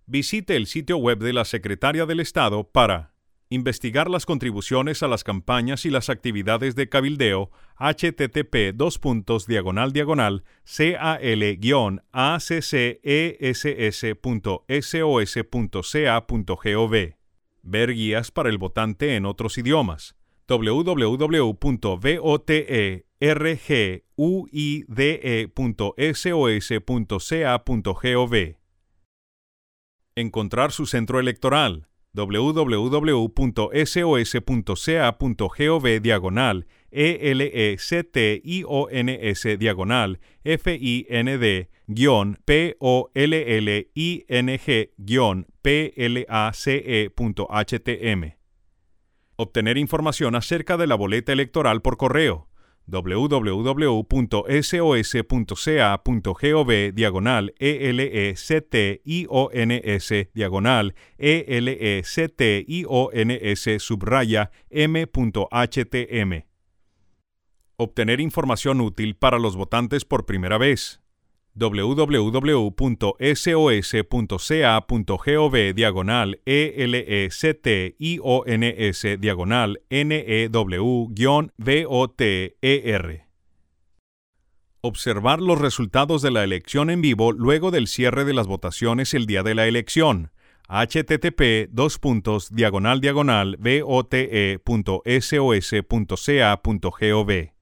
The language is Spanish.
Visite el sitio web de la Secretaría del Estado para investigar las contribuciones a las campañas y las actividades de cabildeo, http://cal-access.sos.ca.gov. Ver guías para el votante en otros idiomas. www.voterguide.sos.ca.gov. Encontrar su centro electoral. www.seoS.ca.gov/ELECTIONFIND-POLLING-PLACE.htm. Obtener información acerca de la boleta electoral por correo. www.seoS.ca.gov/ELECTIONS_M.htm. Obtener información útil para los votantes por primera vez. www.seos.ca.gov/ELECTIONEW-VOTER. Observar los resultados de la elección en vivo luego del cierre de las votaciones el día de la elección. http://vote.sos.ca.gov